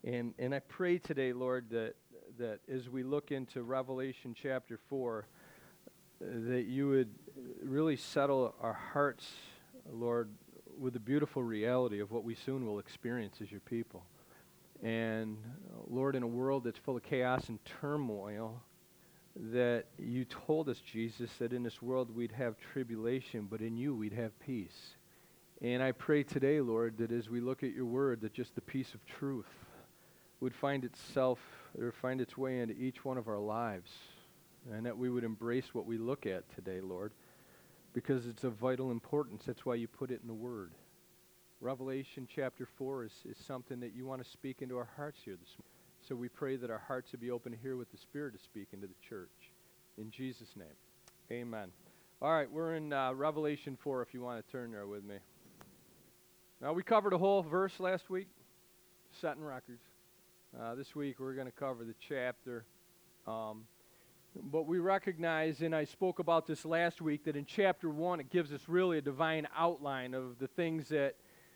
And I pray today, Lord, that as we look into Revelation chapter 4, that you would really settle our hearts, Lord, with the beautiful reality of what we soon will experience as your people. And, Lord, in a world that's full of chaos and turmoil, that you told us, Jesus, that in this world we'd have tribulation, but in you we'd have peace. And I pray today, Lord, that as we look at your word, that just the peace of truth would find its way into each one of our lives, and that we would embrace what we look at today, Lord, because it's of vital importance. That's why you put it in the word. Revelation chapter 4 is something that you want to speak into our hearts here this morning. So we pray that our hearts would be open to hear what the Spirit is speaking to the church. In Jesus' name, amen. All right, we're in Revelation 4 if you want to turn there with me. Now, we covered a whole verse last week, setting records. This week we're going to cover the chapter. But we recognize, and I spoke about this last week, that in chapter 1 it gives us really a divine outline of the things that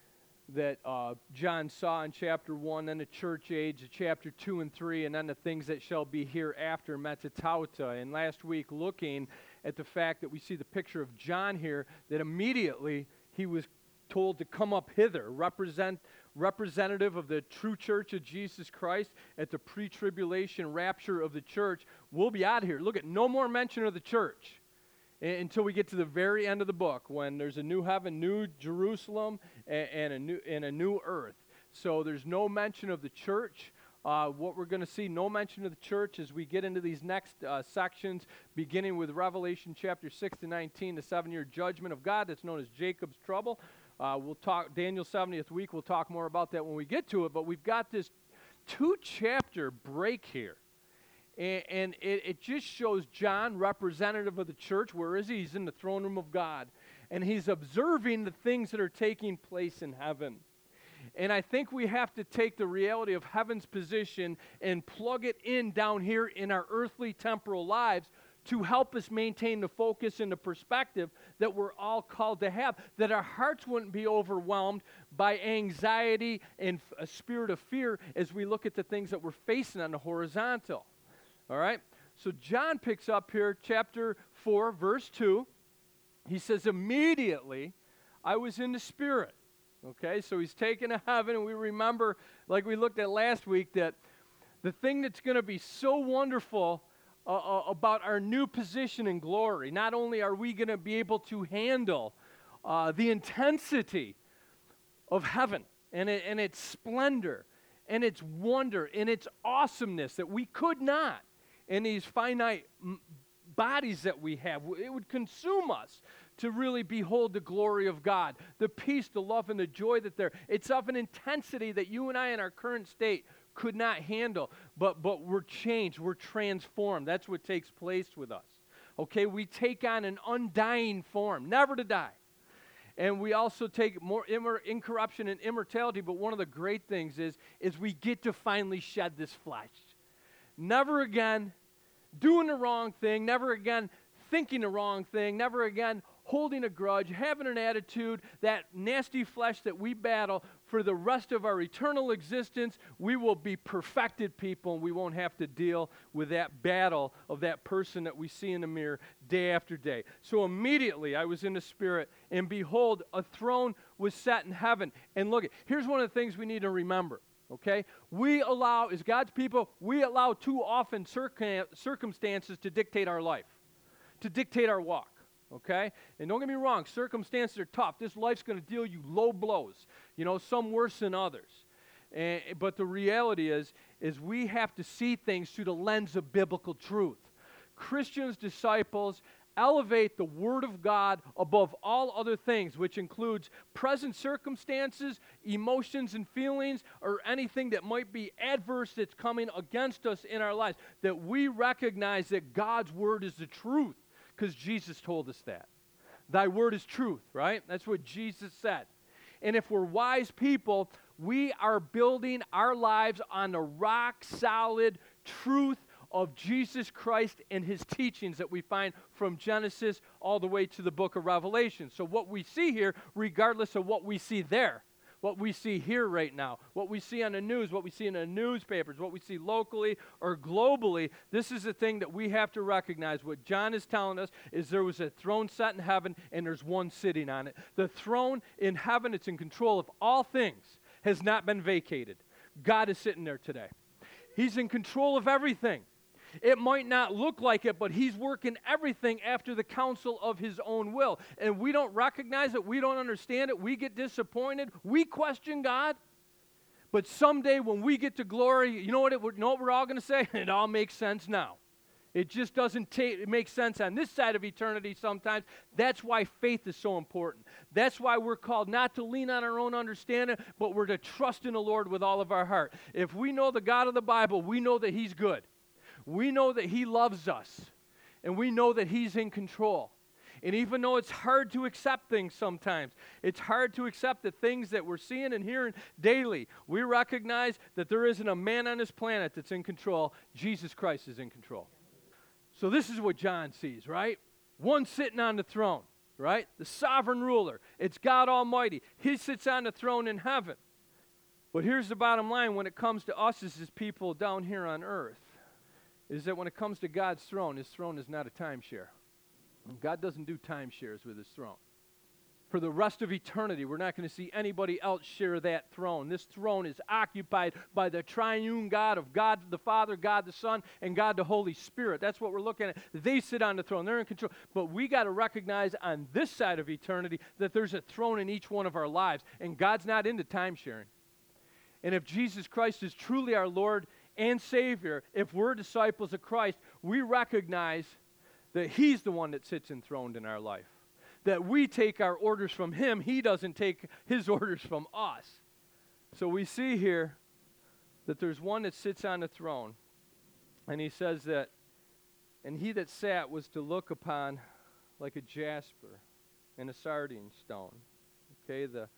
John saw in chapter 1, then the church age, chapter 2 and 3, and then the things that shall be hereafter, metatauta. And last week, looking at the fact that we see the picture of John here, that immediately he was told to come up hither, representative of the true church of Jesus Christ at the pre-tribulation rapture of the church. We'll be out of here. Look at no more mention of the church until we get to the very end of the book, when there's a new heaven, new Jerusalem, and a new earth. So there's no mention of the church. What we're going to see, no mention of the church as we get into these next sections, beginning with Revelation chapter 6 to 19, the 7-year judgment of God that's known as Jacob's trouble. We'll talk, Daniel's 70th week, we'll talk more about that when we get to it, but we've got this 2-chapter break here. And it just shows John, representative of the church. Where is he? He's in the throne room of God. And he's observing the things that are taking place in heaven. And I think we have to take the reality of heaven's position and plug it in down here in our earthly temporal lives to help us maintain the focus and the perspective that we're all called to have, that our hearts wouldn't be overwhelmed by anxiety and a spirit of fear as we look at the things that we're facing on the horizontal. All right? So John picks up here, chapter 4, verse 2. He says, immediately I was in the Spirit. Okay, so he's taken to heaven, and we remember, like we looked at last week, that the thing that's going to be so wonderful about our new position in glory, not only are we going to be able to handle the intensity of heaven and its splendor and its wonder and its awesomeness that we could not in these finite bodies that we have. It would consume us to really behold the glory of God, the peace, the love, and the joy that it's of an intensity that you and I in our current state could not handle, but we're changed, we're transformed. That's what takes place with us. Okay, we take on an undying form, never to die. And we also take more incorruption and immortality, but one of the great things is we get to finally shed this flesh. Never again doing the wrong thing, never again thinking the wrong thing, never again holding a grudge, having an attitude, that nasty flesh that we battle for the rest of our eternal existence. We will be perfected people, and we won't have to deal with that battle of that person that we see in the mirror day after day. So immediately I was in the Spirit, and behold, a throne was set in heaven. And look, here's one of the things we need to remember. Okay, we allow, as God's people, we allow too often circumstances to dictate our life, to dictate our walk. Okay, and don't get me wrong, circumstances are tough. This life's going to deal you low blows, some worse than others. But the reality is we have to see things through the lens of biblical truth. Christians, disciples, elevate the Word of God above all other things, which includes present circumstances, emotions and feelings, or anything that might be adverse that's coming against us in our lives, that we recognize that God's Word is the truth, because Jesus told us that. Thy Word is truth, right? That's what Jesus said. And if we're wise people, we are building our lives on the rock-solid truth of Jesus Christ and His teachings that we find from Genesis all the way to the book of Revelation. So what we see here, regardless of what we see there, what we see here right now, what we see on the news, what we see in the newspapers, what we see locally or globally. This is the thing that we have to recognize. What John is telling us is there was a throne set in heaven, and there's one sitting on it. The throne in heaven, it's in control of all things, has not been vacated. God is sitting there today. He's in control of everything. It might not look like it, but he's working everything after the counsel of his own will. And we don't recognize it. We don't understand it. We get disappointed. We question God. But someday when we get to glory, you know what we're all going to say? It all makes sense now. It just doesn't make sense on this side of eternity sometimes. That's why faith is so important. That's why we're called not to lean on our own understanding, but we're to trust in the Lord with all of our heart. If we know the God of the Bible, we know that he's good. We know that he loves us, and we know that he's in control. And even though it's hard to accept things sometimes, it's hard to accept the things that we're seeing and hearing daily, we recognize that there isn't a man on this planet that's in control. Jesus Christ is in control. So this is what John sees, right? One sitting on the throne, right? The sovereign ruler. It's God Almighty. He sits on the throne in heaven. But here's the bottom line when it comes to us as his people down here on earth, is that when it comes to God's throne, his throne is not a timeshare. God doesn't do timeshares with his throne. For the rest of eternity, we're not going to see anybody else share that throne. This throne is occupied by the triune God of God the Father, God the Son, and God the Holy Spirit. That's what we're looking at. They sit on the throne. They're in control. But we got to recognize on this side of eternity that there's a throne in each one of our lives, and God's not into timesharing. And if Jesus Christ is truly our Lord and Savior, if we're disciples of Christ, we recognize that he's the one that sits enthroned in our life. That we take our orders from him. He doesn't take his orders from us. So we see here that there's one that sits on the throne. And he says that, and he that sat was to look upon like a jasper and a sardine stone. Okay, the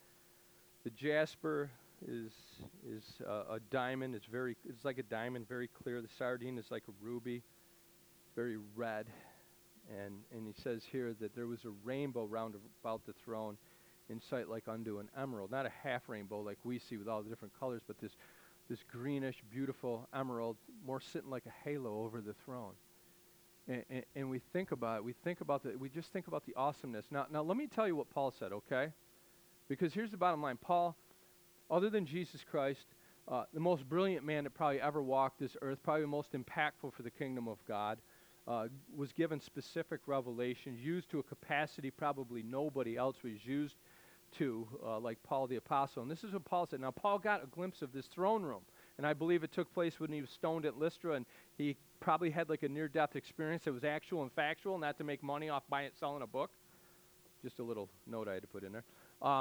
jasper is a diamond. It's like a diamond, very clear. The sardine is like a ruby, very red. And he says here that there was a rainbow round about the throne in sight like unto an emerald. Not a half rainbow like we see with all the different colors, but this greenish, beautiful emerald, more sitting like a halo over the throne. And we think about it. We just think about the awesomeness. Now let me tell you what Paul said, okay? Because here's the bottom line. Paul, other than Jesus Christ, the most brilliant man that probably ever walked this earth, probably the most impactful for the kingdom of God, was given specific revelations, used to a capacity probably nobody else was used to, like Paul the Apostle. And this is what Paul said. Now, Paul got a glimpse of this throne room, and I believe it took place when he was stoned at Lystra, and he probably had like a near-death experience that was actual and factual, not to make money off selling a book. Just a little note I had to put in there.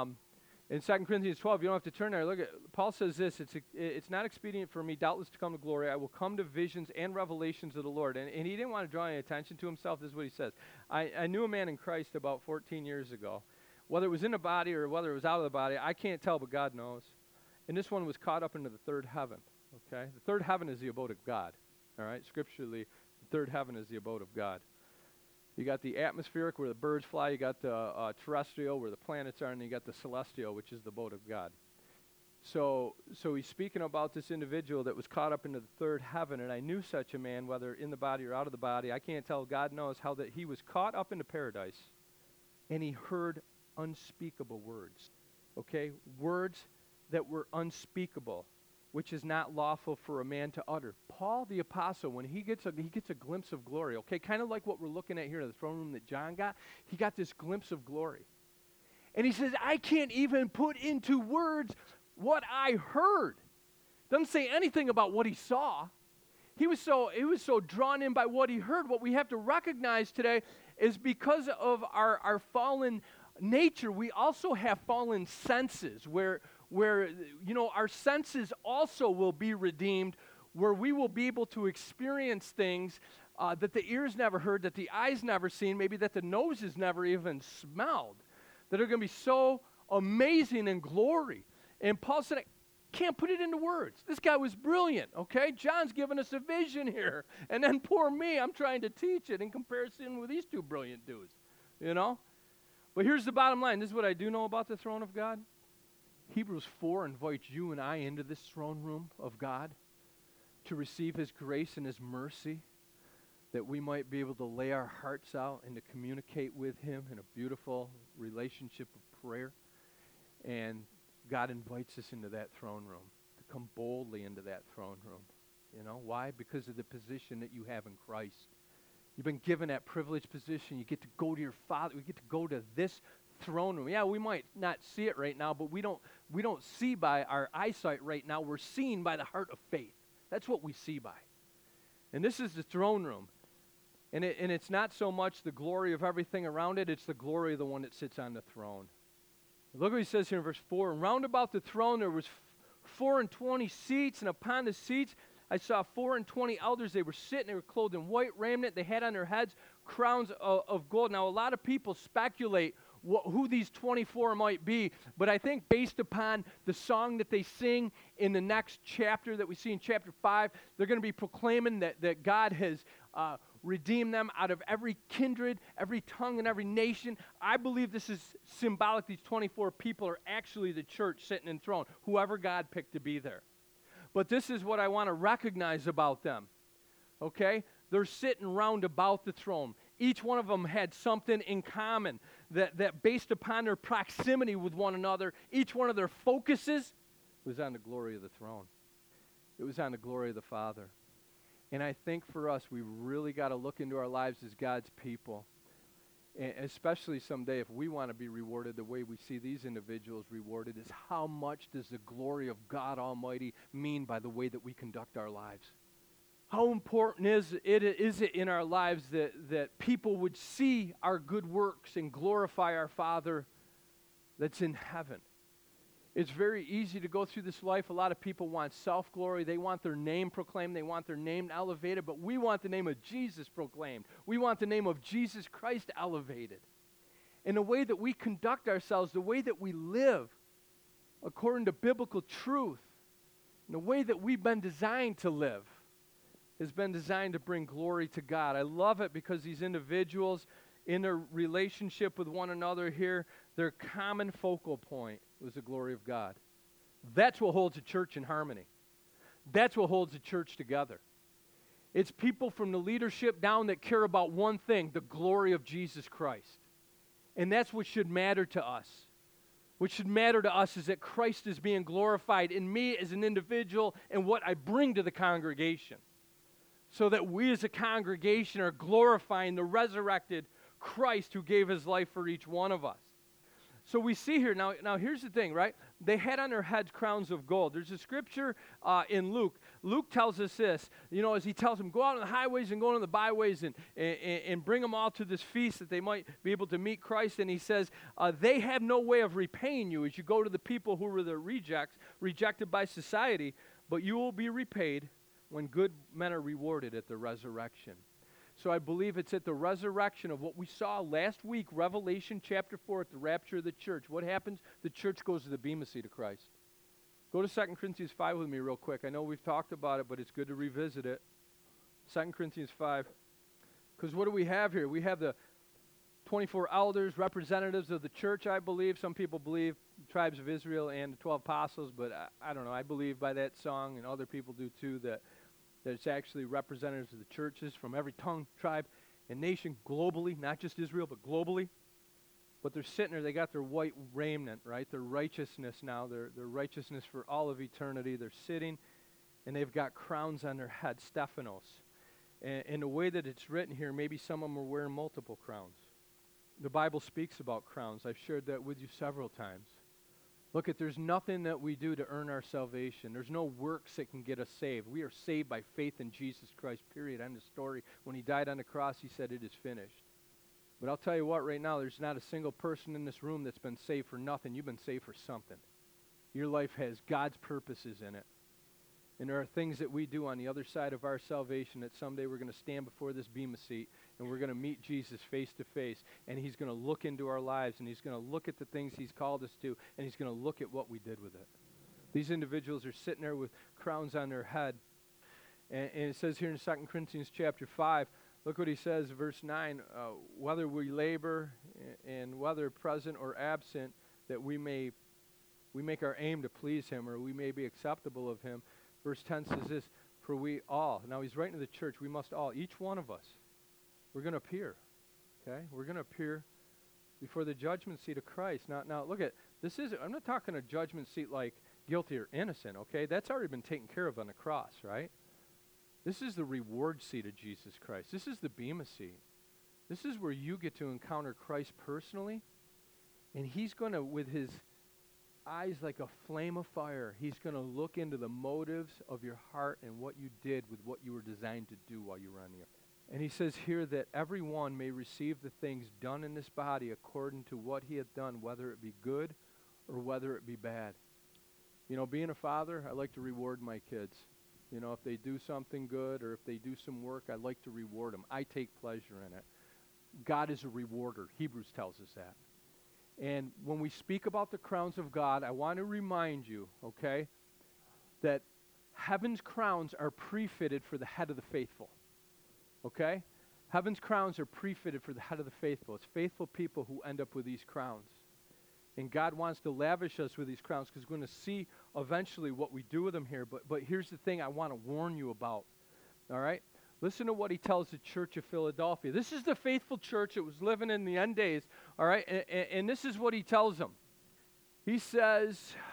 In 2 Corinthians 12, you don't have to turn there. Look at Paul says this, it's not expedient for me doubtless to come to glory. I will come to visions and revelations of the Lord. And he didn't want to draw any attention to himself. This is what he says. I knew a man in Christ about 14 years ago. Whether it was in the body or whether it was out of the body, I can't tell, but God knows. And this one was caught up into the third heaven. Okay? The third heaven is the abode of God. All right? Scripturally, the third heaven is the abode of God. You got the atmospheric where the birds fly, you got the terrestrial where the planets are, and you got the celestial, which is the abode of God. So he's speaking about this individual that was caught up into the third heaven, and I knew such a man, whether in the body or out of the body. I can't tell, God knows how that he was caught up into paradise, and he heard unspeakable words. Okay? Words that were unspeakable, which is not lawful for a man to utter. Paul the Apostle, when he gets a glimpse of glory, okay, kind of like what we're looking at here in the throne room that John got, he got this glimpse of glory. And he says, I can't even put into words what I heard. Doesn't say anything about what he saw. He was so drawn in by what he heard. What we have to recognize today is because of our fallen nature, we also have fallen senses where our senses also will be redeemed, where we will be able to experience things that the ears never heard, that the eyes never seen, maybe that the noses never even smelled, that are going to be so amazing in glory. And Paul said, I can't put it into words. This guy was brilliant, okay? John's giving us a vision here. And then poor me, I'm trying to teach it in comparison with these two brilliant dudes, you know? But here's the bottom line. This is what I do know about the throne of God. Hebrews 4 invites you and I into this throne room of God to receive His grace and His mercy, that we might be able to lay our hearts out and to communicate with Him in a beautiful relationship of prayer. And God invites us into that throne room, to come boldly into that throne room. You know, why? Because of the position that you have in Christ. You've been given that privileged position. You get to go to your Father. We get to go to this throne room. Yeah, we might not see it right now, but we don't see by our eyesight right now. We're seen by the heart of faith. That's what we see by. And this is the throne room. And it's not so much the glory of everything around it, it's the glory of the one that sits on the throne. Look what he says here in verse 4. And round about the throne there was 24 seats, and upon the seats I saw 24 elders. They were sitting, they were clothed in white raiment. They had on their heads crowns of gold. Now, a lot of people speculate who these 24 might be, but I think based upon the song that they sing in the next chapter that we see in chapter 5, they're going to be proclaiming that God has redeemed them out of every kindred, every tongue, and every nation. I believe this is symbolic. These 24 people are actually the church sitting enthroned, whoever God picked to be there. But this is what I want to recognize about them, okay? They're sitting round about the throne. Each one of them had something in common that based upon their proximity with one another, each one of their focuses was on the glory of the throne. It was on the glory of the Father. And I think for us, we really got to look into our lives as God's people, and especially someday if we want to be rewarded the way we see these individuals rewarded, is how much does the glory of God Almighty mean by the way that we conduct our lives? How important is it in our lives that people would see our good works and glorify our Father that's in heaven? It's very easy to go through this life. A lot of people want self-glory. They want their name proclaimed. They want their name elevated. But we want the name of Jesus proclaimed. We want the name of Jesus Christ elevated. And the way that we conduct ourselves, the way that we live according to biblical truth, and the way that we've been designed to live has been designed to bring glory to God. I love it because these individuals, in their relationship with one another here, their common focal point was the glory of God. That's what holds a church in harmony. That's what holds a church together. It's people from the leadership down that care about one thing, the glory of Jesus Christ. And that's what should matter to us. What should matter to us is that Christ is being glorified in me as an individual and what I bring to the congregation, so that we as a congregation are glorifying the resurrected Christ who gave His life for each one of us. So we see here, now here's the thing, right? They had on their heads crowns of gold. There's a scripture in Luke. Luke tells us this, you know, as he tells them, go out on the highways and go on the byways and bring them all to this feast that they might be able to meet Christ. And he says, they have no way of repaying you as you go to the people who were the rejected by society, but you will be repaid when good men are rewarded at the resurrection. So I believe it's at the resurrection of what we saw last week, Revelation chapter 4, at the rapture of the church. What happens? The church goes to the bema seat of Christ. Go to 2 Corinthians 5 with me real quick. I know we've talked about it, but it's good to revisit it. 2 Corinthians 5. Because what do we have here? We have the 24 elders, representatives of the church, I believe. Some people believe tribes of Israel and the 12 apostles, but I don't know. I believe by that song, and other people do too, that it's actually representatives of the churches from every tongue, tribe, and nation globally, not just Israel, but globally. But they're sitting there, they got their white raiment, right? Their righteousness now, their righteousness for all of eternity. They're sitting, and they've got crowns on their head, Stephanos. And the way that it's written here, maybe some of them are wearing multiple crowns. The Bible speaks about crowns. I've shared that with you several times. Look, there's nothing that we do to earn our salvation. There's no works that can get us saved. We are saved by faith in Jesus Christ, period. End of story. When He died on the cross, He said, it is finished. But I'll tell you what, right now, there's not a single person in this room that's been saved for nothing. You've been saved for something. Your life has God's purposes in it. And there are things that we do on the other side of our salvation that someday we're going to stand before this bema seat and we're going to meet Jesus face to face, and He's going to look into our lives, and He's going to look at the things He's called us to, and He's going to look at what we did with it. These individuals are sitting there with crowns on their head. And it says here in 2 Corinthians chapter 5, look what he says, verse 9, whether we labor and whether present or absent, that we may We make our aim to please him, or we may be acceptable of him. Verse 10 says this, for we all, now he's writing to the church, we must all, each one of us, we're going to appear, okay? We're going to appear before the judgment seat of Christ. Now look at, I'm not talking a judgment seat like guilty or innocent, okay? That's already been taken care of on the cross, right? This is the reward seat of Jesus Christ. This is the bema seat. This is where you get to encounter Christ personally, and he's going to, with his eyes like a flame of fire, he's going to look into the motives of your heart and what you did with what you were designed to do while you were on the earth. And he says here that everyone may receive the things done in this body according to what he hath done, whether it be good or whether it be bad. You know, being a father, I like to reward my kids. You know, if they do something good or if they do some work, I like to reward them. I take pleasure in it. God is a rewarder. Hebrews tells us that. And when we speak about the crowns of God, I want to remind you, okay, that heaven's crowns are pre-fitted for the head of the faithful. Okay? Heaven's crowns are pre-fitted for the head of the faithful. It's faithful people who end up with these crowns. And God wants to lavish us with these crowns because we're going to see eventually what we do with them here. But here's the thing I want to warn you about. All right? Listen to what he tells the church of Philadelphia. This is the faithful church that was living in the end days. All right? And this is what he tells them. He says,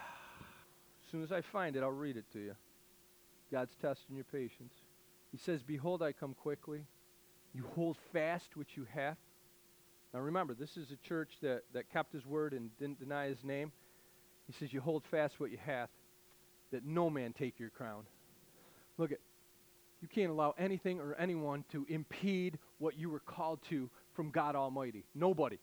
as soon as I find it, I'll read it to you. God's testing your patience. He says, behold, I come quickly. You hold fast which you have. Now remember, this is a church that kept his word and didn't deny his name. He says, you hold fast what you have, that no man take your crown. Look, you can't allow anything or anyone to impede what you were called to from God Almighty. Nobody.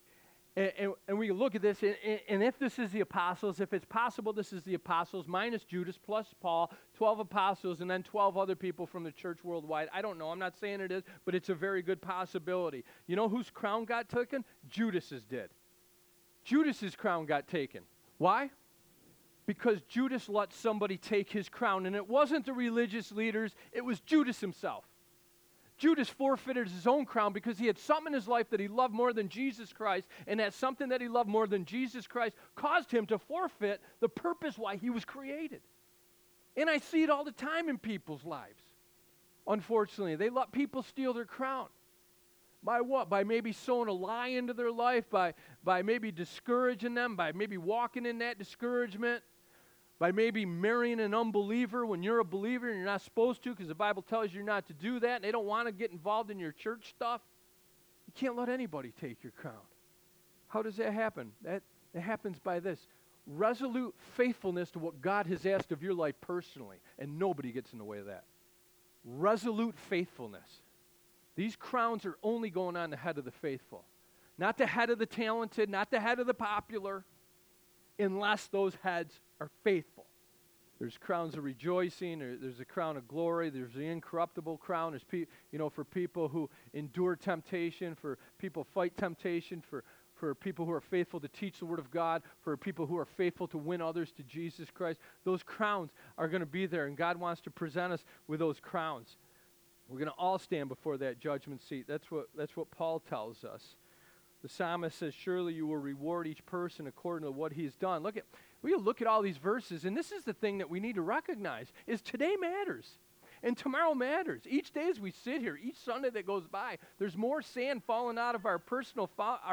And we look at this, and if this is the apostles, if it's possible this is the apostles minus Judas plus Paul, 12 apostles, and then 12 other people from the church worldwide. I don't know. I'm not saying it is, but it's a very good possibility. You know whose crown got taken? Judas's did. Judas's crown got taken. Why? Because Judas let somebody take his crown, and it wasn't the religious leaders, it was Judas himself. Judas forfeited his own crown because he had something in his life that he loved more than Jesus Christ, and that something that he loved more than Jesus Christ caused him to forfeit the purpose why he was created. And I see it all the time in people's lives. Unfortunately, they let people steal their crown. By what? By maybe sowing a lie into their life, by maybe discouraging them, by maybe walking in that discouragement, by maybe marrying an unbeliever when you're a believer and you're not supposed to because the Bible tells you not to do that and they don't want to get involved in your church stuff. You can't let anybody take your crown. How does that happen? That happens by this. Resolute faithfulness to what God has asked of your life personally, and nobody gets in the way of that. Resolute faithfulness. These crowns are only going on the head of the faithful. Not the head of the talented, not the head of the popular, unless those heads are faithful. There's crowns of rejoicing, there's a crown of glory, there's the incorruptible crown. There's for people who endure temptation, for people fight temptation, for people who are faithful to teach the Word of God, for people who are faithful to win others to Jesus Christ. Those crowns are going to be there, and God wants to present us with those crowns. We're going to all stand before that judgment seat. That's what Paul tells us. The psalmist says, surely you will reward each person according to what he's done. We look at all these verses, and this is the thing that we need to recognize, is today matters, and tomorrow matters. Each day as we sit here, each Sunday that goes by, there's more sand falling out of our personal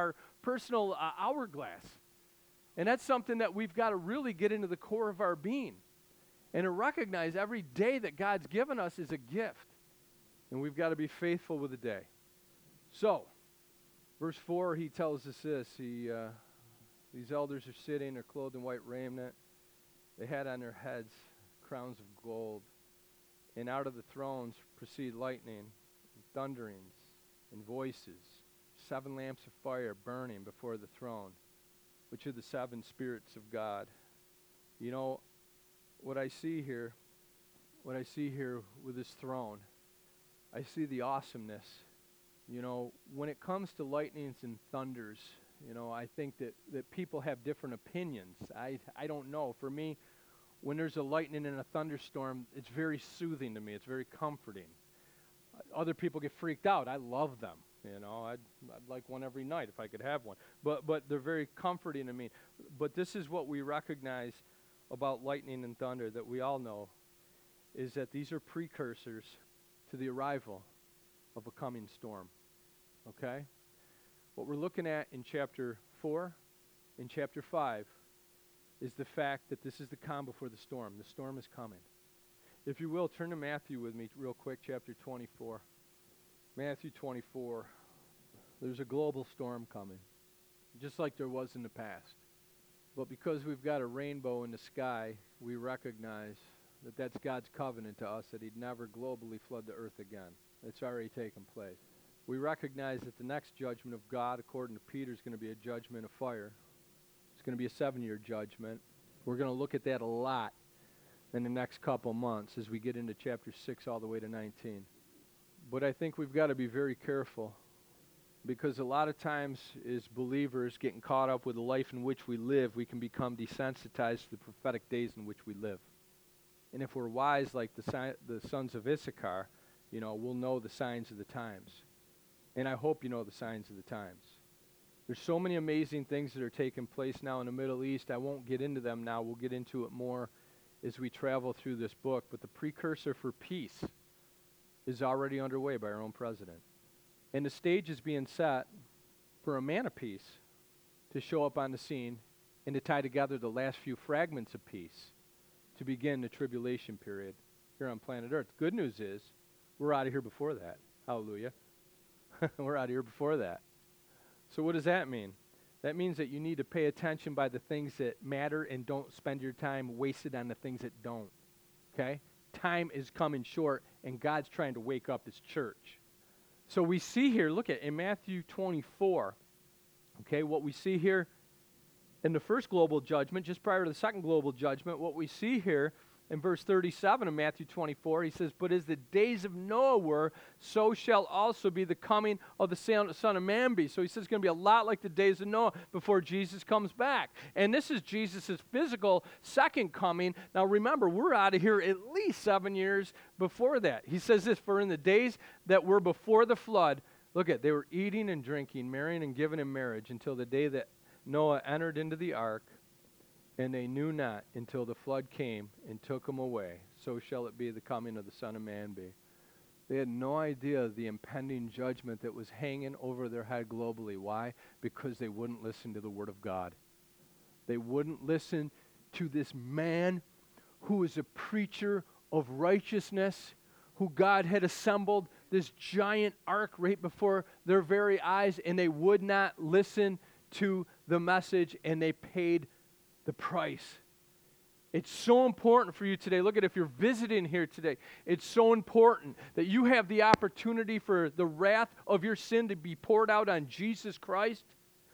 hourglass. And that's something that we've got to really get into the core of our being, and to recognize every day that God's given us is a gift, and we've got to be faithful with the day. So, verse 4, he tells us this. These elders are sitting, they're clothed in white raiment. They had on their heads crowns of gold. And out of the thrones proceed lightning, and thunderings, and voices. 7 lamps of fire burning before the throne, which are the 7 spirits of God. You know, what I see here with this throne, I see the awesomeness. You know, when it comes to lightnings and thunders, I think that people have different opinions. I don't know. For me, when there's a lightning and a thunderstorm, it's very soothing to me. It's very comforting. Other people get freaked out. I love them. I'd like one every night if I could have one. But they're very comforting to me. But this is what we recognize about lightning and thunder that we all know, is that these are precursors to the arrival of a coming storm. Okay? What we're looking at in chapter 4 and chapter 5 is the fact that this is the calm before the storm. The storm is coming. If you will, turn to Matthew with me real quick, chapter 24. Matthew 24. There's a global storm coming, just like there was in the past. But because we've got a rainbow in the sky, we recognize that that's God's covenant to us, that he'd never globally flood the earth again. It's already taken place. We recognize that the next judgment of God, according to Peter, is going to be a judgment of fire. It's going to be a 7-year judgment. We're going to look at that a lot in the next couple months as we get into chapter 6 all the way to 19. But I think we've got to be very careful, because a lot of times as believers getting caught up with the life in which we live, we can become desensitized to the prophetic days in which we live. And if we're wise like the sons of Issachar, we'll know the signs of the times. And I hope you know the signs of the times. There's so many amazing things that are taking place now in the Middle East. I won't get into them now. We'll get into it more as we travel through this book. But the precursor for peace is already underway by our own president. And the stage is being set for a man of peace to show up on the scene and to tie together the last few fragments of peace to begin the tribulation period here on planet Earth. Good news is we're out of here before that. Hallelujah. We're out of here before that. So what does that mean? That means that you need to pay attention by the things that matter and don't spend your time wasted on the things that don't. Okay? Time is coming short, and God's trying to wake up his church. So we see here, look at in Matthew 24, okay, what we see here in the first global judgment, just prior to the second global judgment, what we see here in verse 37 of Matthew 24, he says, "But as the days of Noah were, so shall also be the coming of the Son of Man be." So he says it's going to be a lot like the days of Noah before Jesus comes back. And this is Jesus' physical second coming. Now remember, we're out of here at least 7 years before that. He says this, "For in the days that were before the flood," look at, "they were eating and drinking, marrying and giving in marriage, until the day that Noah entered into the ark. And they knew not until the flood came and took them away. So shall it be the coming of the Son of Man be." They had no idea of the impending judgment that was hanging over their head globally. Why? Because they wouldn't listen to the Word of God. They wouldn't listen to this man who is a preacher of righteousness, who God had assembled this giant ark right before their very eyes, and they would not listen to the message, and they paid the price. It's so important for you today. Look at, if you're visiting here today, it's so important that you have the opportunity for the wrath of your sin to be poured out on Jesus Christ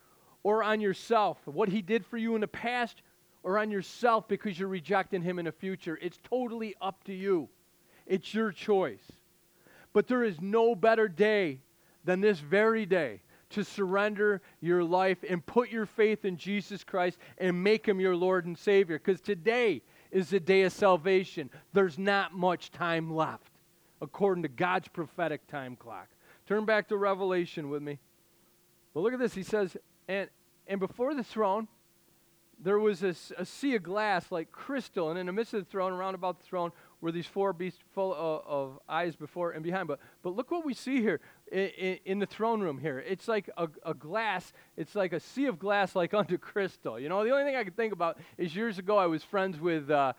or on yourself, what he did for you in the past, or on yourself because you're rejecting him in the future. It's totally up to you. It's your choice. But there is no better day than this very day to surrender your life and put your faith in Jesus Christ and make him your Lord and Savior. Because today is the day of salvation. There's not much time left, according to God's prophetic time clock. Turn back to Revelation with me. Well, look at this. He says, and before the throne, there was a sea of glass like crystal, and in the midst of the throne, around about the throne, were these four beasts full of eyes before and behind. But look what we see here in the throne room here. It's like a glass. It's like a sea of glass like unto crystal. The only thing I can think about is years ago I was friends with the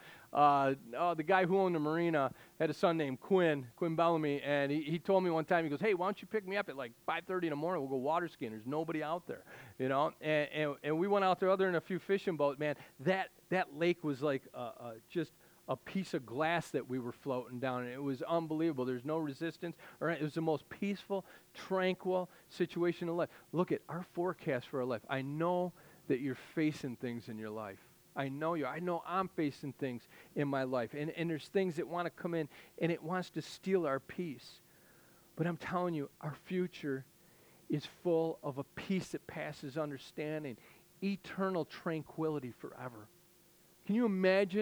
guy who owned the marina, had a son named Quinn Bellamy, and he told me one time, he goes, "Hey, why don't you pick me up at like 5:30 in the morning? We'll go water skiing. There's nobody out there." And we went out there other than a few fishing boats. Man, that lake was like just a piece of glass that we were floating down, and it was unbelievable. There's no resistance. It was the most peaceful, tranquil situation in life. Look at our forecast for our life. I know that you're facing things in your life. I know you. I know I'm facing things in my life, and there's things that want to come in, and it wants to steal our peace. But I'm telling you, our future is full of a peace that passes understanding, eternal tranquility forever. Can you imagine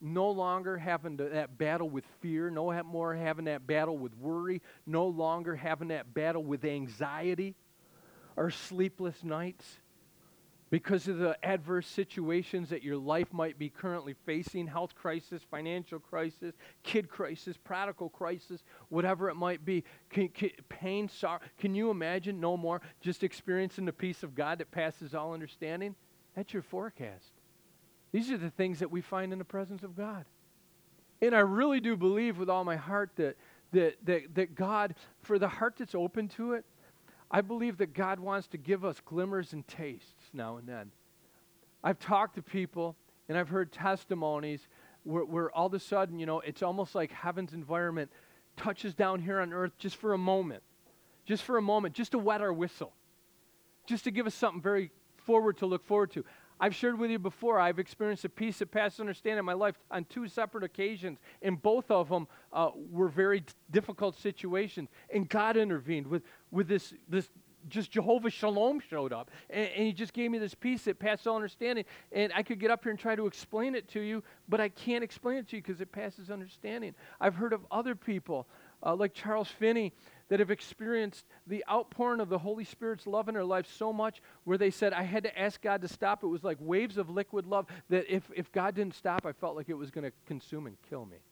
no longer having that battle with fear, more having that battle with worry, no longer having that battle with anxiety or sleepless nights because of the adverse situations that your life might be currently facing, health crisis, financial crisis, kid crisis, prodigal crisis, whatever it might be, pain, sorrow. Can you imagine no more just experiencing the peace of God that passes all understanding? That's your forecast. These are the things that we find in the presence of God. And I really do believe with all my heart that God, for the heart that's open to it, I believe that God wants to give us glimmers and tastes now and then. I've talked to people, and I've heard testimonies where all of a sudden, it's almost like heaven's environment touches down here on earth just for a moment, just to wet our whistle, just to give us something very forward to look forward to. I've shared with you before, I've experienced a peace that passes understanding in my life on 2 separate occasions, and both of them were very difficult situations. And God intervened with this just Jehovah Shalom showed up, and he just gave me this peace that passes all understanding. And I could get up here and try to explain it to you, but I can't explain it to you because it passes understanding. I've heard of other people, like Charles Finney, that have experienced the outpouring of the Holy Spirit's love in their life so much where they said, I had to ask God to stop. It was like waves of liquid love that if God didn't stop, I felt like it was going to consume and kill me.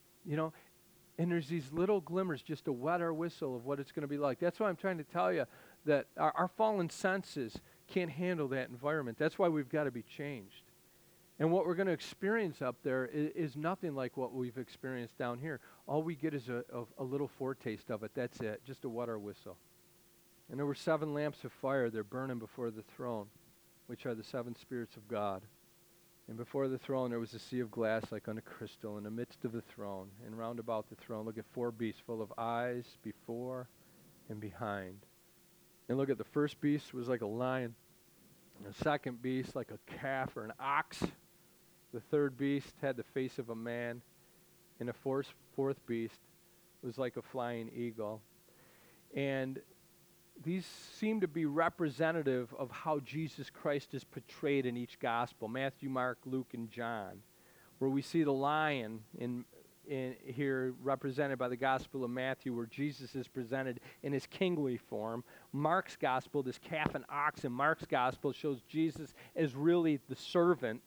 And there's these little glimmers just to wet our whistle of what it's going to be like. That's why I'm trying to tell you that our fallen senses can't handle that environment. That's why we've got to be changed. And what we're going to experience up there is nothing like what we've experienced down here. All we get is a little foretaste of it. That's it, just to wet our whistle. And there were 7 lamps of fire. They're burning before the throne, which are the 7 spirits of God. And before the throne there was a sea of glass like unto crystal in the midst of the throne. And round about the throne, look at 4 beasts full of eyes before and behind. And look at the first beast was like a lion. And the second beast like a calf or an ox. The third beast had the face of a man, and the fourth beast was like a flying eagle. And these seem to be representative of how Jesus Christ is portrayed in each gospel, Matthew, Mark, Luke, and John, where we see the lion in here represented by the Gospel of Matthew, where Jesus is presented in his kingly form. Mark's gospel, this calf and ox in Mark's gospel, shows Jesus as really the servant.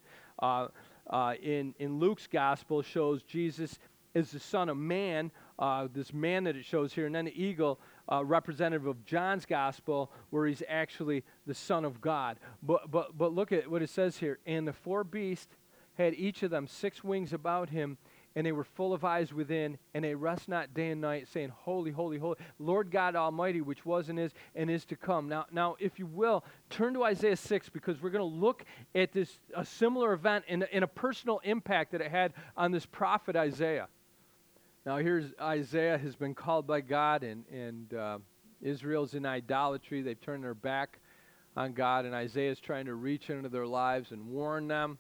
In Luke's gospel shows Jesus as the Son of Man, this man that it shows here, and then the eagle, representative of John's gospel, where he's actually the Son of God. But look at what it says here. And the 4 beasts had each of them 6 wings about him, and they were full of eyes within, and they rest not day and night, saying, Holy, holy, holy, Lord God Almighty, which was and is to come. Now, if you will, turn to Isaiah 6, because we're going to look at a similar event and a personal impact that it had on this prophet Isaiah. Now, here's Isaiah has been called by God, and Israel's in idolatry. They've turned their back on God, and Isaiah's trying to reach into their lives and warn them.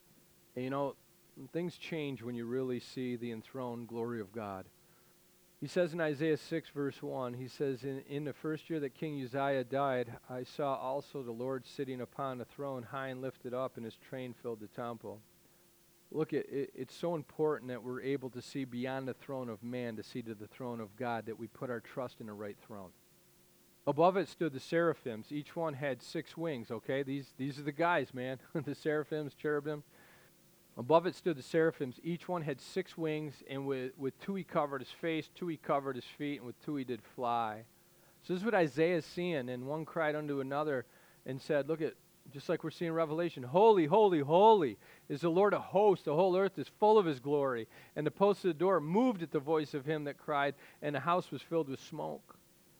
And things change when you really see the enthroned glory of God. He says in Isaiah 6, verse 1, he says, in the first year that King Uzziah died, I saw also the Lord sitting upon a throne, high and lifted up, and his train filled the temple. Look, it's so important that we're able to see beyond the throne of man to see to the throne of God, that we put our trust in the right throne. Above it stood the seraphims. Each one had 6 wings, okay? These are the guys, man. The seraphims, cherubim. Above it stood the seraphims. Each one had 6 wings, and with 2 he covered his face, 2 he covered his feet, and with 2 he did fly. So this is what Isaiah is seeing, and one cried unto another and said, look at, just like we're seeing Revelation, Holy, holy, holy is the Lord of hosts. The whole earth is full of his glory. And the posts of the door moved at the voice of him that cried, and the house was filled with smoke.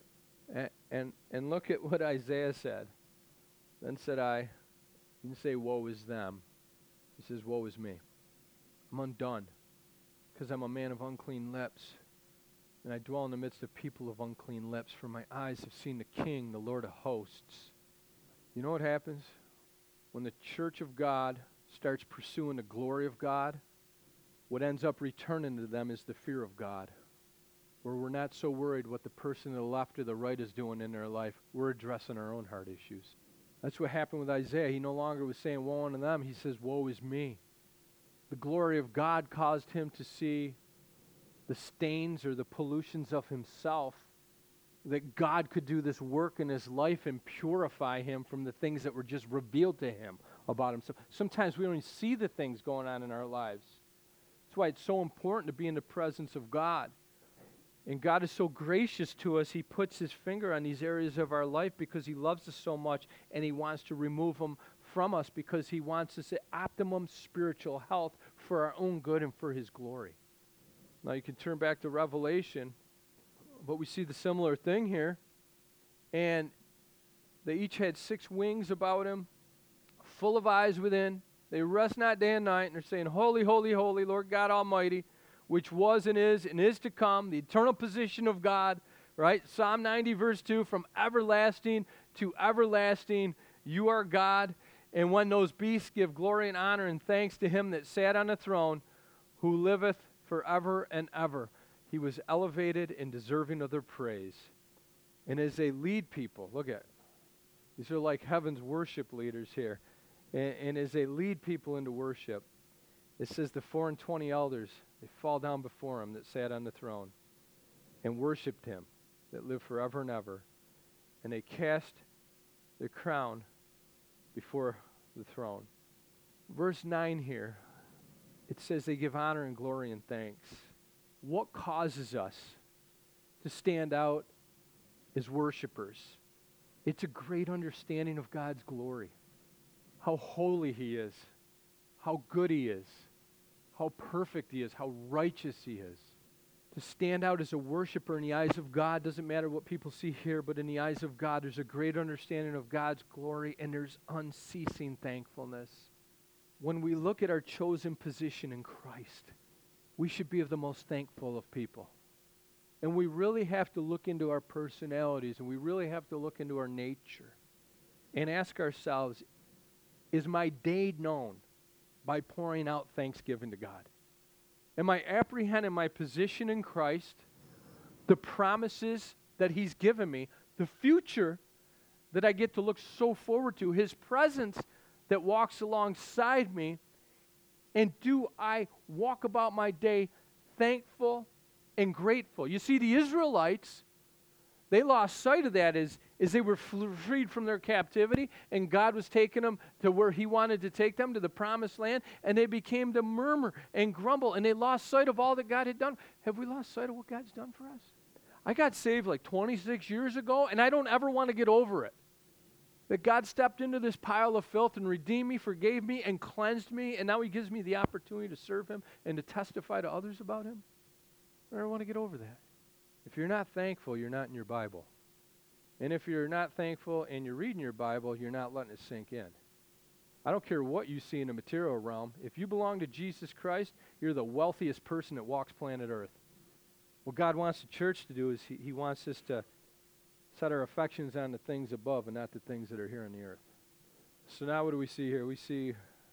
And look at what Isaiah said. Then said I, he didn't say, woe is them. He says, woe is me. I'm undone, because I'm a man of unclean lips, and I dwell in the midst of people of unclean lips, for my eyes have seen the King, the Lord of hosts. You know what happens? When the church of God starts pursuing the glory of God, what ends up returning to them is the fear of God, where we're not so worried what the person to the left or the right is doing in their life. We're addressing our own heart issues. That's what happened with Isaiah. He no longer was saying, woe unto them. He says, woe is me. The glory of God caused him to see the stains or the pollutions of himself, that God could do this work in his life and purify him from the things that were just revealed to him about himself. Sometimes we don't even see the things going on in our lives. That's why it's so important to be in the presence of God. And God is so gracious to us, he puts his finger on these areas of our life because he loves us so much, and he wants to remove them from us because he wants us at optimum spiritual health for our own good and for his glory. Now you can turn back to Revelation, but we see the similar thing here. And they each had 6 wings about him, full of eyes within. They rest not day and night, and they're saying, Holy, holy, holy, Lord God Almighty, which was and is to come, the eternal position of God, right? Psalm 90, verse 2, from everlasting to everlasting, you are God. And when those beasts give glory and honor and thanks to him that sat on the throne, who liveth forever and ever. He was elevated and deserving of their praise. And as they lead people, look at it. These are like heaven's worship leaders here. And as they lead people into worship, it says the 4 and 20 elders, they fall down before him that sat on the throne and worshiped him that lived forever and ever. And they cast their crown before the throne. Verse 9 here, it says they give honor and glory and thanks. What causes us to stand out as worshipers? It's a great understanding of God's glory, how holy he is, how good he is, how perfect he is, how righteous he is. To stand out as a worshiper in the eyes of God doesn't matter what people see here, but in the eyes of God, there's a great understanding of God's glory, and there's unceasing thankfulness. When we look at our chosen position in Christ, we should be of the most thankful of people. And we really have to look into our personalities, and we really have to look into our nature and ask ourselves, is my day known by pouring out thanksgiving to God? Am I apprehending my position in Christ, the promises that he's given me, the future that I get to look so forward to, his presence that walks alongside me, and do I walk about my day thankful and grateful? You see, the Israelites, they lost sight of that as they were freed from their captivity, and God was taking them to where he wanted to take them, to the promised land, and they became to murmur and grumble, and they lost sight of all that God had done. Have we lost sight of what God's done for us? I got saved like 26 years ago, and I don't ever want to get over it. That God stepped into this pile of filth and redeemed me, forgave me, and cleansed me, and now he gives me the opportunity to serve him and to testify to others about him. I don't want to get over that. If you're not thankful, you're not in your Bible. And if you're not thankful and you're reading your Bible, you're not letting it sink in. I don't care what you see in the material realm. If you belong to Jesus Christ, you're the wealthiest person that walks planet Earth. What God wants the church to do is he wants us to set our affections on the things above and not the things that are here on the earth. So now what do we see here? We see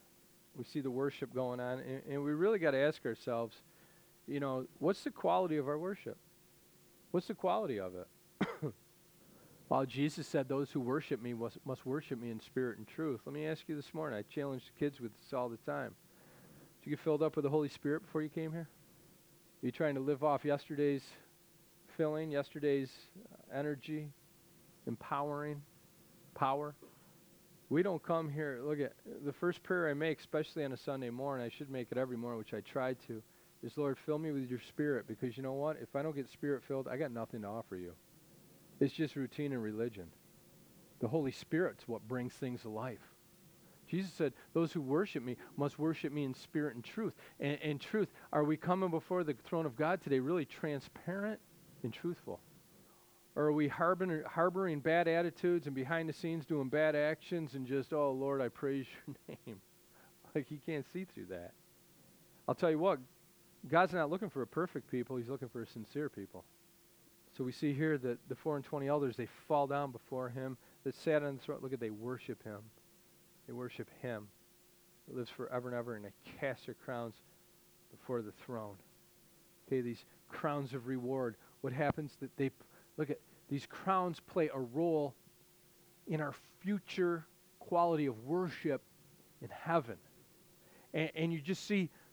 the worship going on, and we really got to ask ourselves, what's the quality of our worship? What's the quality of it? Well, Jesus said those who worship me must worship me in spirit and truth. Let me ask you this morning. I challenge the kids with this all the time. Did you get filled up with the Holy Spirit before you came here? Are you trying to live off yesterday's filling, yesterday's energy, empowering, power? We don't come here. Look at the first prayer I make, especially on a Sunday morning. I should make it every morning, which I try to, is, Lord, fill me with your spirit, because you know what? If I don't get spirit filled, I got nothing to offer you. It's just routine and religion. The Holy Spirit's what brings things to life. Jesus said, those who worship me must worship me in spirit and truth. And truth, are we coming before the throne of God today really transparent and truthful? Or are we harboring bad attitudes and behind the scenes doing bad actions and just, oh, Lord, I praise your name? Like, he can't see through that. I'll tell you what, God's not looking for a perfect people. He's looking for a sincere people. So we see here that the 4 and 20 elders, they fall down before him that sat on the throne. Look at, they worship him. They worship him that lives forever and ever, and they cast their crowns before the throne. Okay, these crowns of reward. What happens that they, look at, these crowns play a role in our future quality of worship in heaven. And you just see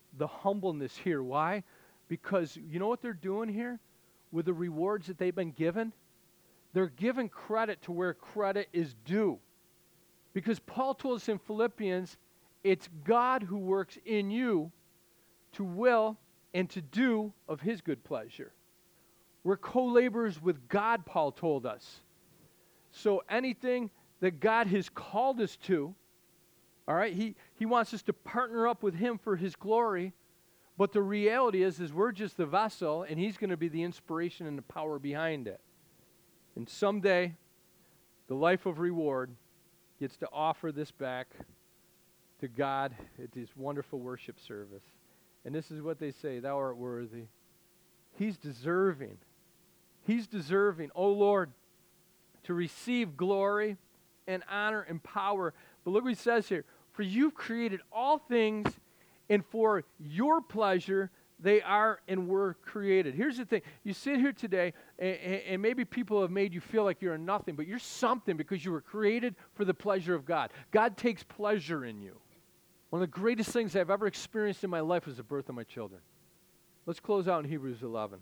the humbleness here. Why? Because you know what they're doing here with the rewards that they've been given? They're giving credit to where credit is due. Because Paul told us in Philippians, it's God who works in you to will and to do of his good pleasure. We're co-laborers with God, Paul told us. So anything that God has called us to, all right, he wants us to partner up with him for his glory. But the reality is we're just the vessel, and he's going to be the inspiration and the power behind it. And someday, the life of reward gets to offer this back to God at this wonderful worship service. And this is what they say, thou art worthy. He's deserving. He's deserving, O Lord, to receive glory and honor and power. But look what he says here. For you've created all things, and for your pleasure they are and were created. Here's the thing. You sit here today, and maybe people have made you feel like you're nothing, but you're something because you were created for the pleasure of God. God takes pleasure in you. One of the greatest things I've ever experienced in my life was the birth of my children. Let's close out in Hebrews 11.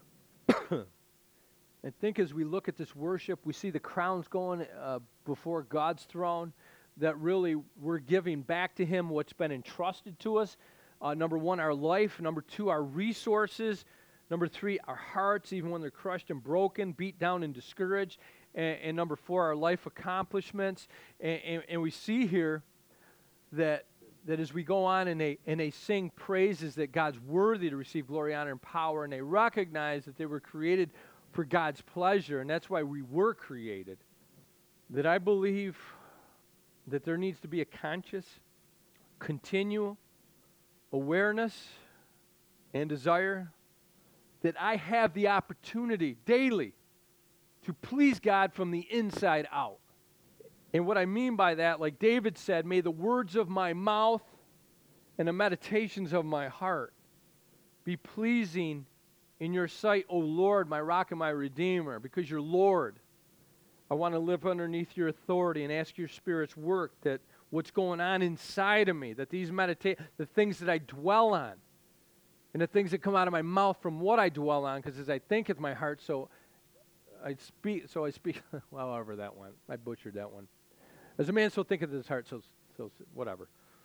And think as we look at this worship, we see the crowns going before God's throne, that really we're giving back to him what's been entrusted to us. Number one, our life. Number two, our resources. Number three, our hearts, even when they're crushed and broken, beat down and discouraged. And number four, our life accomplishments. And we see here that as we go on and they sing praises that God's worthy to receive glory, honor, and power, and they recognize that they were created for God's pleasure, and that's why we were created, that I believe that there needs to be a conscious, continual awareness and desire that I have the opportunity daily to please God from the inside out. And what I mean by that, like David said, may the words of my mouth and the meditations of my heart be pleasing in your sight, O Lord, my rock and my redeemer, because you're Lord. I want to live underneath your authority and ask your Spirit's work, that what's going on inside of me, that these the things that I dwell on, and the things that come out of my mouth from what I dwell on, because as I think with my heart, so I speak, well, however that went. I butchered that one. As a man so thinketh in his heart, so whatever.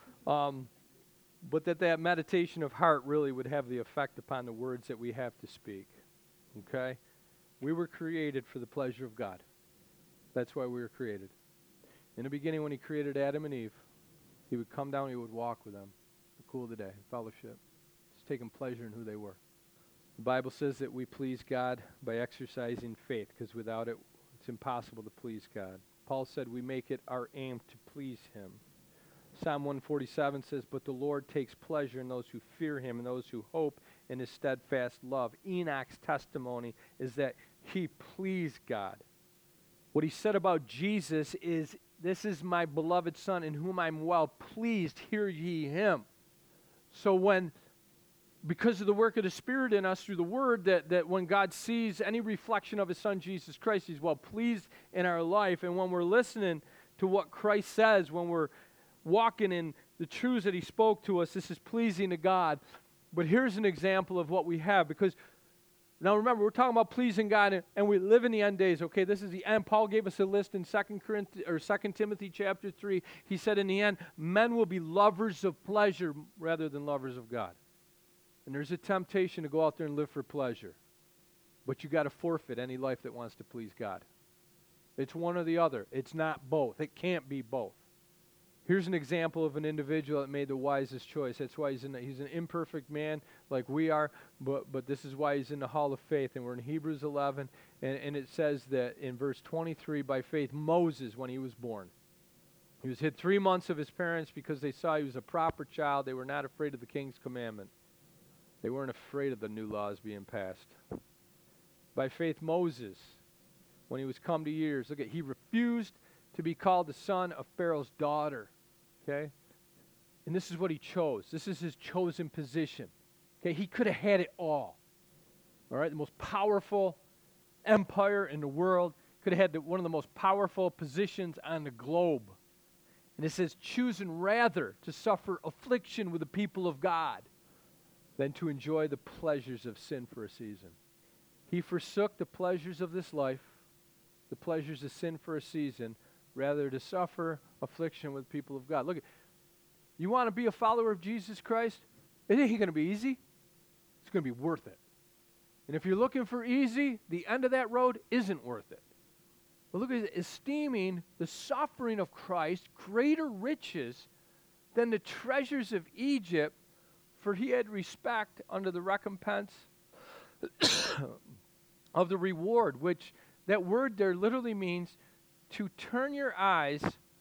But that meditation of heart really would have the effect upon the words that we have to speak. Okay? We were created for the pleasure of God. That's why we were created. In the beginning, when he created Adam and Eve, he would come down, he would walk with them, the cool of the day, fellowship, just taking pleasure in who they were. The Bible says that we please God by exercising faith, because without it, it's impossible to please God. Paul said we make it our aim to please him. Psalm 147 says, but the Lord takes pleasure in those who fear him and those who hope in his steadfast love. Enoch's testimony is that he pleased God. What he said about Jesus is, this is my beloved Son in whom I'm well pleased, hear ye him. So because of the work of the Spirit in us through the Word, that when God sees any reflection of his Son, Jesus Christ, he's well pleased in our life. And when we're listening to what Christ says, when we're walking in the truths that he spoke to us, this is pleasing to God. But here's an example of what we have, because now remember, we're talking about pleasing God, and we live in the end days, okay? This is the end. Paul gave us a list in 2 Timothy chapter 3. He said in the end, men will be lovers of pleasure rather than lovers of God. And there's a temptation to go out there and live for pleasure. But you got to forfeit any life that wants to please God. It's one or the other. It's not both. It can't be both. Here's an example of an individual that made the wisest choice. That's why he's an imperfect man like we are, but this is why he's in the hall of faith. And we're in Hebrews 11, and it says that in verse 23, by faith, Moses, when he was born, he was hid 3 months of his parents because they saw he was a proper child. They were not afraid of the king's commandment. They weren't afraid of the new laws being passed. By faith, Moses, when he was come to years, he refused to be called the son of Pharaoh's daughter. Okay? And this is what he chose. This is his chosen position. Okay? He could have had it all. All right? The most powerful empire in the world. Could have had one of the most powerful positions on the globe. And it says, choosing rather to suffer affliction with the people of God. than to enjoy the pleasures of sin for a season. He forsook the pleasures of this life, the pleasures of sin for a season, rather to suffer affliction with people of God. Look, you want to be a follower of Jesus Christ? It ain't going to be easy. It's going to be worth it. And if you're looking for easy, the end of that road isn't worth it. But look at esteeming the suffering of Christ greater riches than the treasures of Egypt, for he had respect unto the recompense of the reward, which that word there literally means to turn your eyes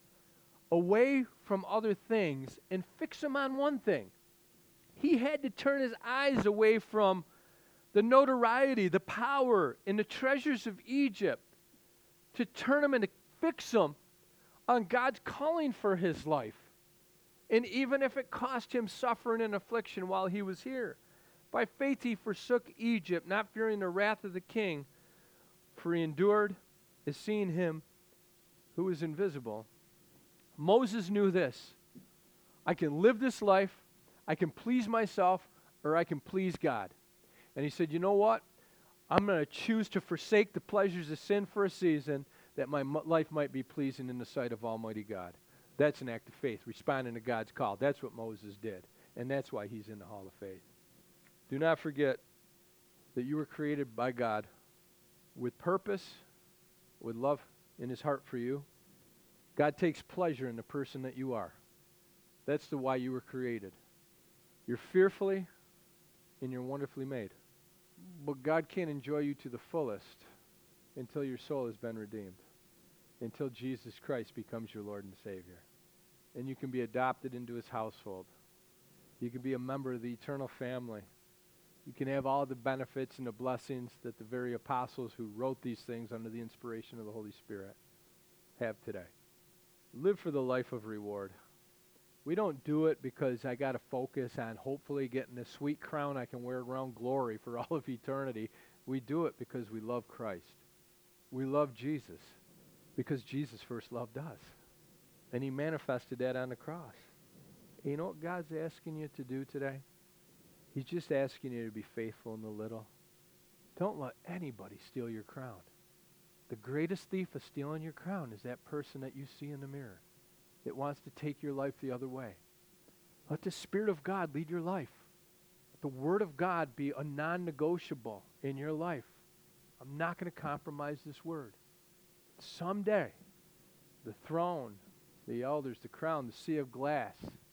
away from other things and fix them on one thing. He had to turn his eyes away from the notoriety, the power, and the treasures of Egypt to turn them and to fix them on God's calling for his life. And even if it cost him suffering and affliction while he was here. By faith he forsook Egypt, not fearing the wrath of the king, for he endured as seeing him who is invisible. Moses knew this. I can live this life, I can please myself, or I can please God. And he said, you know what? I'm going to choose to forsake the pleasures of sin for a season that my life might be pleasing in the sight of Almighty God. That's an act of faith, responding to God's call. That's what Moses did, and that's why he's in the Hall of Faith. Do not forget that you were created by God with purpose, with love in his heart for you. God takes pleasure in the person that you are. That's the why you were created. You're fearfully and you're wonderfully made. But God can't enjoy you to the fullest until your soul has been redeemed, until Jesus Christ becomes your Lord and Savior. And you can be adopted into his household. You can be a member of the eternal family. You can have all the benefits and the blessings that the very apostles who wrote these things under the inspiration of the Holy Spirit have today. Live for the life of reward. We don't do it because I got to focus on hopefully getting a sweet crown I can wear around glory for all of eternity. We do it because we love Christ. We love Jesus because Jesus first loved us. And he manifested that on the cross. And you know what God's asking you to do today? He's just asking you to be faithful in the little. Don't let anybody steal your crown. The greatest thief of stealing your crown is that person that you see in the mirror that wants to take your life the other way. Let the Spirit of God lead your life. Let the Word of God be a non-negotiable in your life. I'm not going to compromise this Word. Someday, the throne, the elders, the crown, the sea of glass,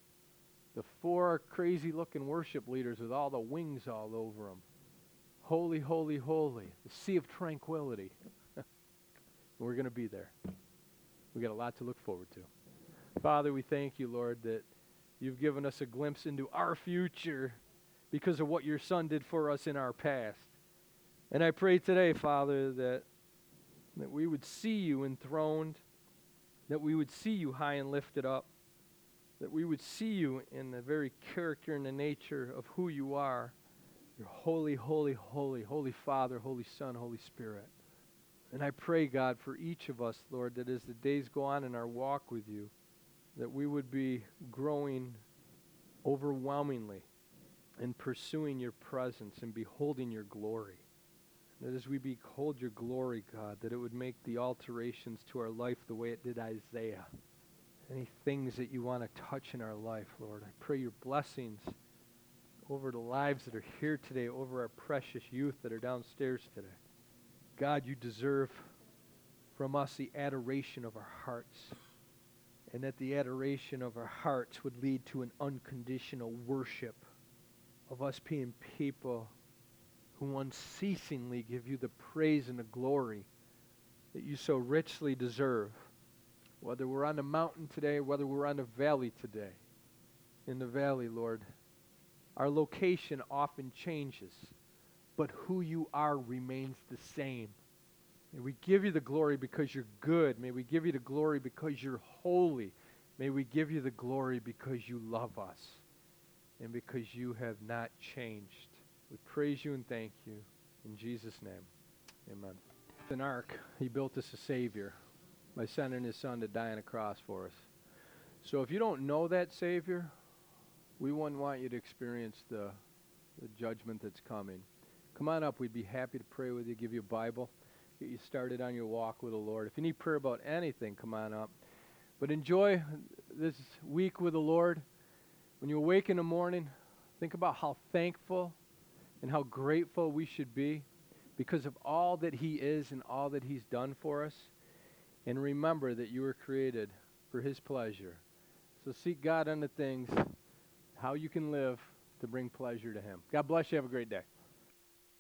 the four crazy-looking worship leaders with all the wings all over them. Holy, holy, holy. The sea of tranquility. We're going to be there. We got a lot to look forward to. Father, we thank you, Lord, that you've given us a glimpse into our future because of what your Son did for us in our past. And I pray today, Father, that we would see you enthroned, that we would see you high and lifted up, that we would see you in the very character and the nature of who you are. You're holy, holy, holy, Holy Father, Holy Son, Holy Spirit. And I pray, God, for each of us, Lord, that as the days go on in our walk with you, that we would be growing overwhelmingly in pursuing your presence and beholding your glory. That as we behold your glory, God, that it would make the alterations to our life the way it did Isaiah. Any things that you want to touch in our life, Lord, I pray your blessings over the lives that are here today, over our precious youth that are downstairs today. God, you deserve from us the adoration of our hearts, and that the adoration of our hearts would lead to an unconditional worship of us being people who unceasingly give you the praise and the glory that you so richly deserve. Whether we're on the mountain today, whether we're on the valley today. In the valley, Lord, our location often changes, but who you are remains the same. May we give you the glory because you're good. May we give you the glory because you're holy. May we give you the glory because you love us and because you have not changed. We praise you and thank you. In Jesus' name, amen. An ark, he built us a Savior by sending his Son to die on a cross for us. So if you don't know that Savior, we wouldn't want you to experience the the judgment that's coming. Come on up. We'd be happy to pray with you, give you a Bible, get you started on your walk with the Lord. If you need prayer about anything, come on up. But enjoy this week with the Lord. When you awake in the morning, think about how thankful and how grateful we should be because of all that He is and all that He's done for us. And remember that you were created for His pleasure. So seek God on the things, how you can live to bring pleasure to Him. God bless you. Have a great day.